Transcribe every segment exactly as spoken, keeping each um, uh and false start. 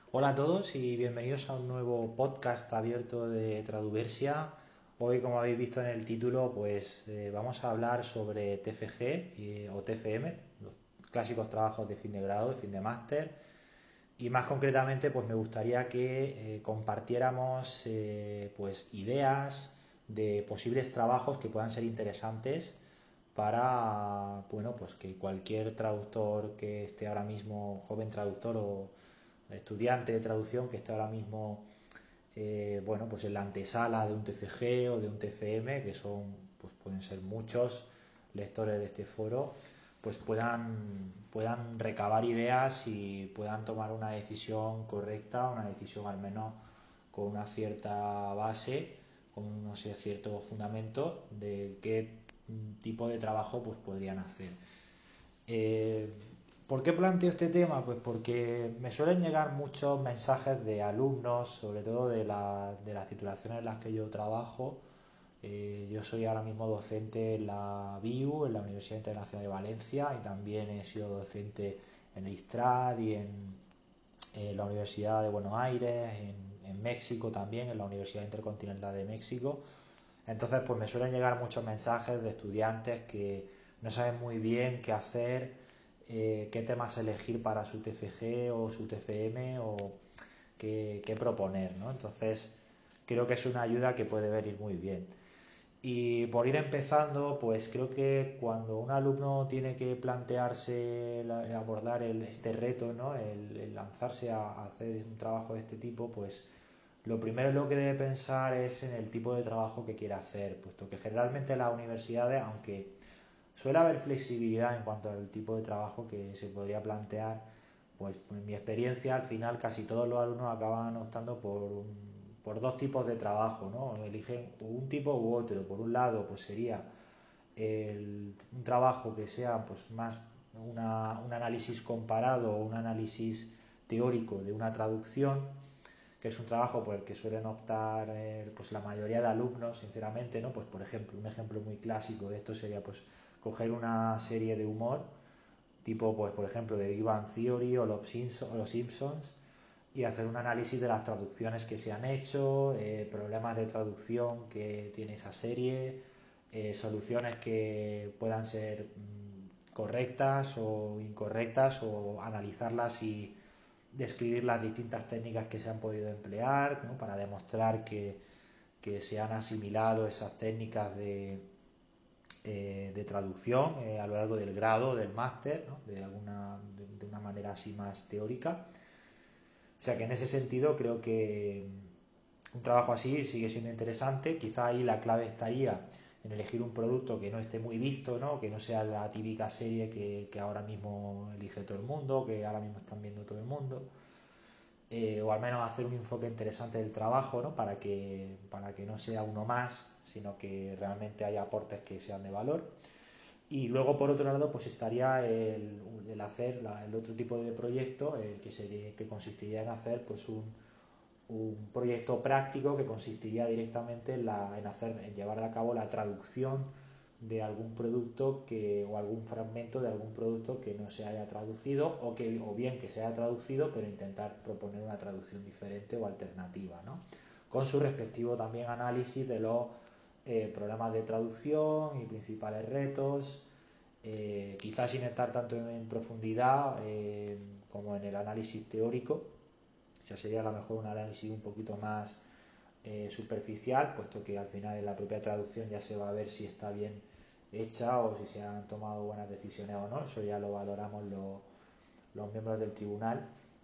Hola a todos y bienvenidos a un nuevo podcast abierto de Traduversia. Hoy, como habéis visto en el título, pues eh, vamos a hablar sobre T F G y- o T F M, los clásicos trabajos de fin de grado y fin de máster. Y más concretamente, pues me gustaría que eh, compartiéramos eh, pues ideas de posibles trabajos que puedan ser interesantes para, bueno, pues que cualquier traductor que esté ahora mismo, joven traductor o estudiante de traducción que esté ahora mismo, eh, bueno, pues en la antesala de un T F G o de un T F M, que son, pues pueden ser muchos lectores de este foro, pues puedan, puedan recabar ideas y puedan tomar una decisión correcta, una decisión al menos con una cierta base, con unos ciertos fundamentos de qué tipo de trabajo pues podrían hacer. Eh, ¿Por qué planteo este tema? Pues porque me suelen llegar muchos mensajes de alumnos, sobre todo de, la- de las titulaciones en las que yo trabajo. Eh, yo soy ahora mismo docente en la B I U, en la Universidad Internacional de Valencia, y también he sido docente en el ISTRAD y en, en la Universidad de Buenos Aires, en, en México también, en la Universidad Intercontinental de México. Entonces, pues me suelen llegar muchos mensajes de estudiantes que no saben muy bien qué hacer, eh, qué temas elegir para su T F G o su T F M o qué, qué proponer, ¿no? Entonces, creo que es una ayuda que puede venir muy bien. Y por ir empezando, pues creo que cuando un alumno tiene que plantearse la- abordar el- este reto, ¿no? El, el lanzarse a, a hacer un trabajo de este tipo, pues lo primero en lo que debe pensar es en el tipo de trabajo que quiere hacer, puesto que generalmente las universidades, aunque suele haber flexibilidad en cuanto al tipo de trabajo que se podría plantear, pues en mi experiencia al final casi todos los alumnos acaban optando por, un- por dos tipos de trabajo, ¿no? Eligen un tipo u otro. Por un lado, pues sería el- un trabajo que sea pues más una- un análisis comparado o un análisis teórico de una traducción, que es un trabajo por el que suelen optar eh, pues la mayoría de alumnos, sinceramente, ¿no? Pues por ejemplo, un ejemplo muy clásico de esto sería pues coger una serie de humor, tipo pues por ejemplo de Big Bang Theory o Los Simpsons, o los Simpsons, y hacer un análisis de las traducciones que se han hecho, eh, problemas de traducción que tiene esa serie, eh, soluciones que puedan ser mm, correctas o incorrectas, o analizarlas y describir las distintas técnicas que se han podido emplear, ¿no? Para demostrar que, que se han asimilado esas técnicas de, eh, de traducción eh, a lo largo del grado, del máster, ¿no? De, alguna, de, de una manera así más teórica. O sea que en ese sentido creo que un trabajo así sigue siendo interesante. Quizá ahí la clave estaría en elegir un producto que no esté muy visto, ¿no? Que no sea la típica serie que, que ahora mismo elige todo el mundo, que ahora mismo están viendo todo el mundo. Eh, o al menos hacer un enfoque interesante del trabajo, ¿no? Para que, para que no sea uno más, sino que realmente haya aportes que sean de valor. Y luego, por otro lado, pues estaría el, el hacer la- el otro tipo de proyecto, el que, sería, que consistiría en hacer pues un, un proyecto práctico que consistiría directamente en, la, en, hacer, en llevar a cabo la traducción de algún producto que, o algún fragmento de algún producto que no se haya traducido, o, que, o bien que se haya traducido pero intentar proponer una traducción diferente o alternativa, ¿no? Con su respectivo también análisis de los eh, problemas de traducción y principales retos, eh, quizás sin estar tanto en profundidad eh, como en el análisis teórico. Ya sería a lo mejor un análisis un poquito más eh, superficial, puesto que al final en la propia traducción ya se va a ver si está bien hecha o si se han tomado buenas decisiones o no. Eso ya lo valoramos lo- los miembros del tribunal.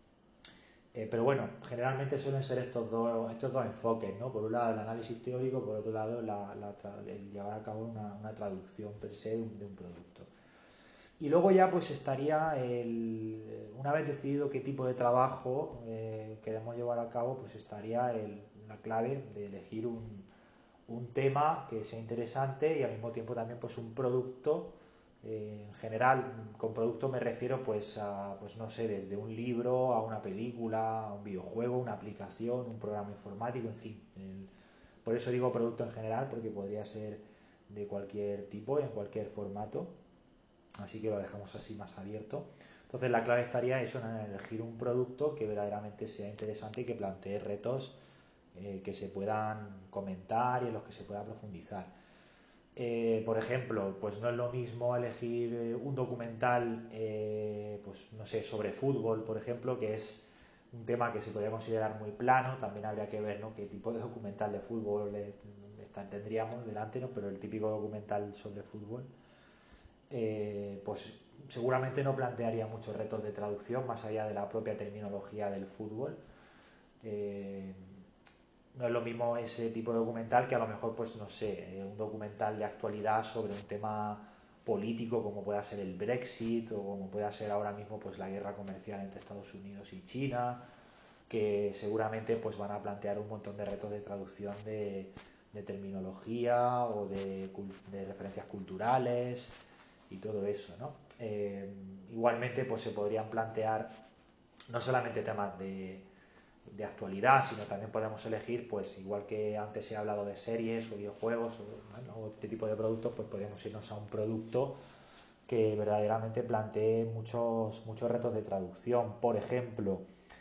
Eh, pero bueno, generalmente suelen ser estos dos, estos dos enfoques, ¿no? Por un lado el análisis teórico, por otro lado la, la el llevar a cabo una, una traducción per se de un, de un producto. Y luego ya pues estaría el, una vez decidido qué tipo de trabajo eh, queremos llevar a cabo, pues estaría el, la clave de elegir un, un tema que sea interesante y al mismo tiempo también pues un producto. Eh, en general, con producto me refiero pues a, pues no sé, desde un libro a una película, a un videojuego, una aplicación, un programa informático, en fin. El, por eso digo producto en general, porque podría ser de cualquier tipo y en cualquier formato. Así que lo dejamos así más abierto. Entonces la clave estaría eso, en elegir un producto que verdaderamente sea interesante y que plantee retos eh, que se puedan comentar y en los que se pueda profundizar. Eh, por ejemplo, pues no es lo mismo elegir eh, un documental, eh, pues no sé, sobre fútbol, por ejemplo, que es un tema que se podría considerar muy plano. También habría que ver, ¿no?, qué tipo de documental de fútbol eh, tendríamos delante, ¿no? Pero el típico documental sobre fútbol, eh, pues seguramente no plantearía muchos retos de traducción más allá de la propia terminología del fútbol. Eh, no es lo mismo ese tipo de documental que a lo mejor, pues no sé, eh, un documental de actualidad sobre un tema político como pueda ser el Brexit o como pueda ser ahora mismo pues la guerra comercial entre Estados Unidos y China, que seguramente pues van a plantear un montón de retos de traducción de, de terminología o de, de referencias culturales y todo eso, ¿no? Eh, igualmente pues se podrían plantear no solamente temas de, de actualidad, sino también podemos elegir, pues igual que antes he hablado de series o videojuegos o, bueno, o este tipo de productos, pues podemos irnos a un producto que verdaderamente plantee muchos, muchos retos de traducción. Por ejemplo,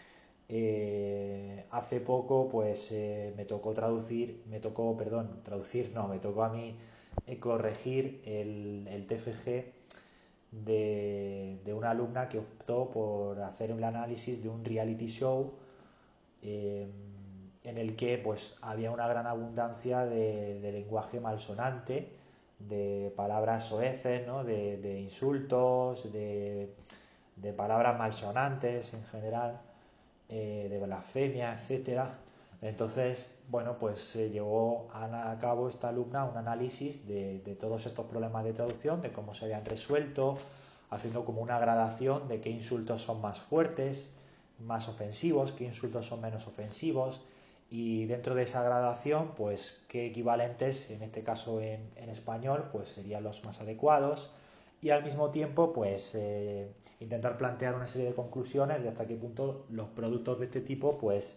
eh, hace poco pues eh, me tocó traducir, me tocó, perdón, traducir, no, me tocó a mí eh, corregir el, el T F G de, de una alumna que optó por hacer un análisis de un reality show eh, en el que pues había una gran abundancia de, de lenguaje malsonante, de palabras soeces, ¿no?, de, de insultos, de, de palabras malsonantes en general, eh, de blasfemia, etcétera. Entonces, bueno, pues se llevó a cabo esta alumna un análisis de, de todos estos problemas de traducción, de cómo se habían resuelto, haciendo como una gradación de qué insultos son más fuertes, más ofensivos, qué insultos son menos ofensivos, y dentro de esa gradación, pues qué equivalentes, en este caso en, en español, pues serían los más adecuados, y al mismo tiempo, pues eh, intentar plantear una serie de conclusiones de hasta qué punto los productos de este tipo, pues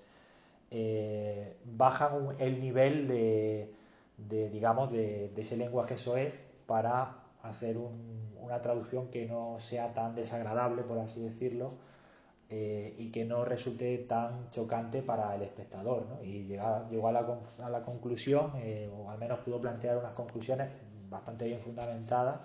eh, bajan el nivel de, de digamos, de, de, ese lenguaje soez para hacer un, una traducción que no sea tan desagradable, por así decirlo, eh, y que no resulte tan chocante para el espectador, ¿no? Y llega, llegó a la, a la conclusión, eh, o al menos pudo plantear unas conclusiones bastante bien fundamentadas,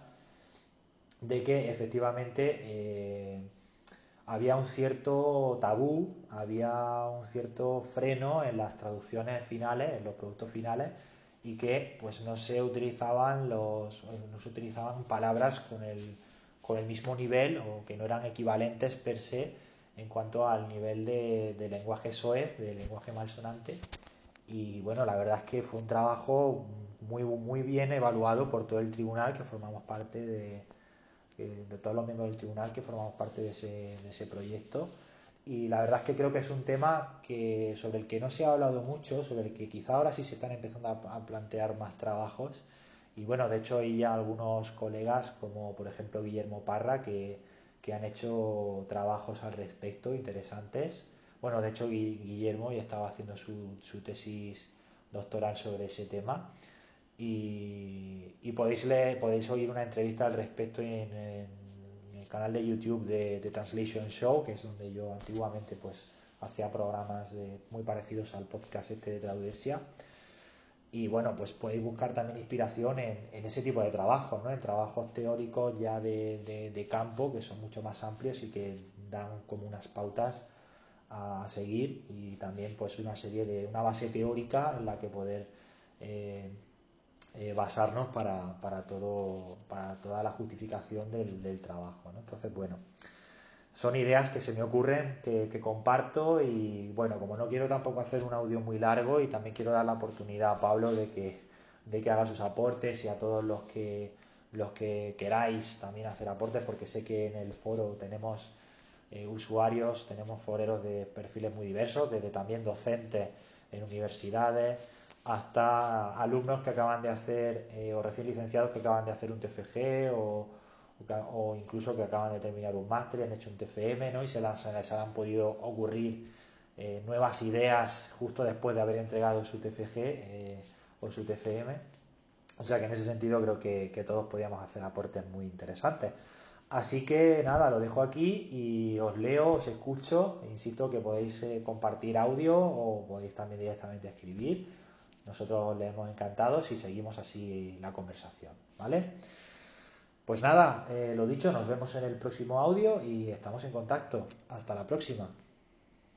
de que efectivamente eh, había un cierto tabú, había un cierto freno en las traducciones finales, en los productos finales, y que pues no se utilizaban los no se utilizaban palabras con el, con el mismo nivel, o que no eran equivalentes per se en cuanto al nivel de, de lenguaje soez, de lenguaje malsonante. Y bueno, la verdad es que fue un trabajo muy, muy bien evaluado por todo el tribunal, que formamos parte de, de todos los miembros del tribunal que formamos parte de ese, de ese proyecto. Y la verdad es que creo que es un tema que, sobre el que no se ha hablado mucho, sobre el que quizá ahora sí se están empezando a, a plantear más trabajos. Y bueno, de hecho hay ya algunos colegas, como por ejemplo Guillermo Parra, que, que han hecho trabajos al respecto interesantes. Bueno, de hecho Guillermo ya estaba haciendo su, su tesis doctoral sobre ese tema. Y, y podéis, leer, podéis oír una entrevista al respecto en, en el canal de YouTube de, de Translation Show, que es donde yo antiguamente pues hacía programas de, muy parecidos al podcast este de Tradudersia. Y bueno, pues podéis buscar también inspiración en, en ese tipo de trabajos, ¿no?, en trabajos teóricos ya de, de, de campo, que son mucho más amplios y que dan como unas pautas a seguir, y también pues una serie de una base teórica en la que poder eh, eh, basarnos para, para, todo, para toda la justificación del, del trabajo, ¿no? Entonces, bueno, son ideas que se me ocurren, que, que comparto, y bueno, como no quiero tampoco hacer un audio muy largo, y también quiero dar la oportunidad a Pablo de que, de que haga sus aportes, y a todos los que, los que queráis también hacer aportes, porque sé que en el foro tenemos eh, usuarios, tenemos foreros de perfiles muy diversos, desde también docentes en universidades hasta alumnos que acaban de hacer eh, o recién licenciados que acaban de hacer un T F G, o, o incluso que acaban de terminar un máster y han hecho un T F M, ¿no?, y se les, se les han podido ocurrir eh, nuevas ideas justo después de haber entregado su T F G eh, o su T F M. O sea que en ese sentido creo que, que todos podíamos hacer aportes muy interesantes. Así que nada, lo dejo aquí y os leo, os escucho. Insisto que podéis eh, compartir audio o podéis también directamente escribir. Nosotros leemos encantados y seguimos así la conversación, ¿vale? Pues nada, eh, lo dicho, nos vemos en el próximo audio y estamos en contacto. Hasta la próxima.